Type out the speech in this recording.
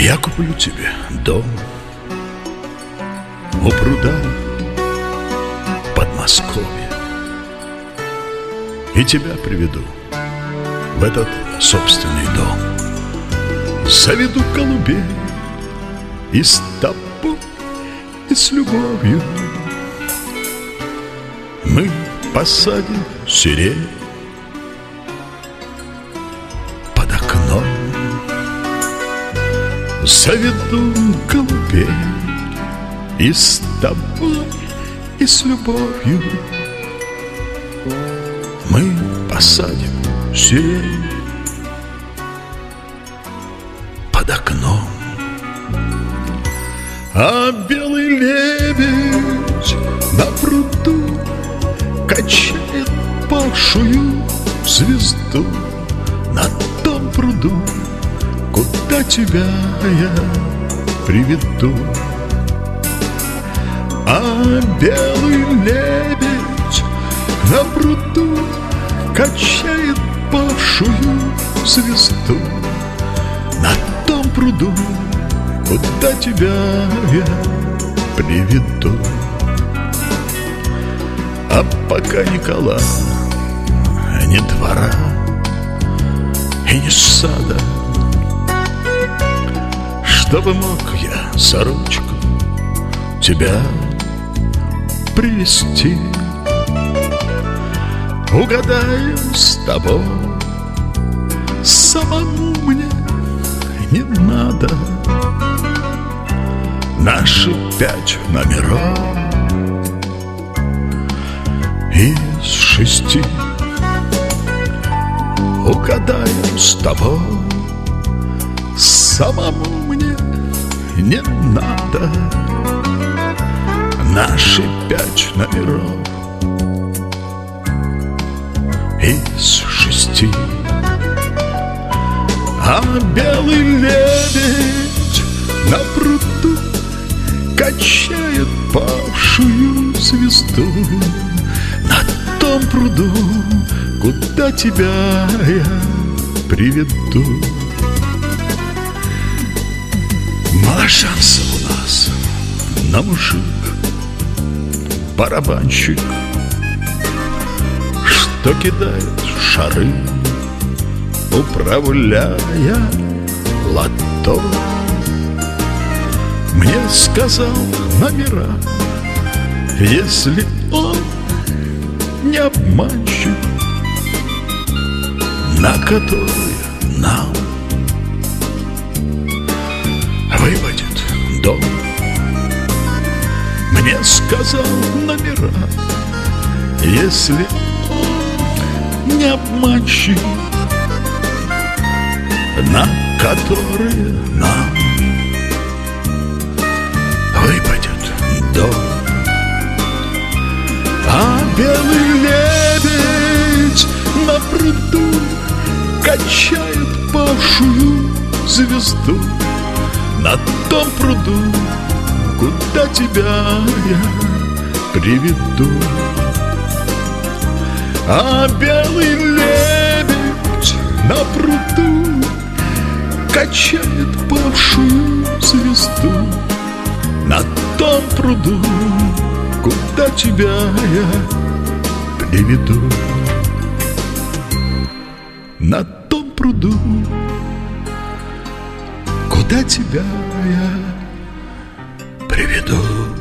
Я куплю тебе дом у пруда Подмосковья и тебя приведу в этот собственный дом. Заведу голубей и с тобой, и с любовью. Мы посадим сирень под окном. Заведу голубей и с тобой, и с любовью. Мы посадим сирень под окном. А белый лебедь на пруду качает павшую звезду. На том пруду, куда тебя я приведу. А белый лебедь на пруду качает павшую звезду. На том пруду, куда тебя я приведу. А пока ни кола, ни двора и ни сада, чтобы мог я за ручку тебя привести. Угадаем с тобой, самому мне не надо. Наши 5 номеров из 6. Угадаем с тобой, самому мне не надо. Наши 5 номеров из 6. А белый лебедь на пруду качает павшую звезду. На том пруду, куда тебя я приведу. Мало шансов у нас на мужик, барабанщик, что кидает шары, управляя лото. Мне сказал номера, если он не обманщик, на которые нам выпадет дом. Мне сказал номера, если он не обманщик, на которые нам выпадет дом. А белый лебедь на пруду качает павшую звезду. На том пруду, куда тебя я приведу. А белый лебедь на пруду качает павшую звезду. На том пруду, куда тебя я приведу. На том пруду, куда тебя я приведу.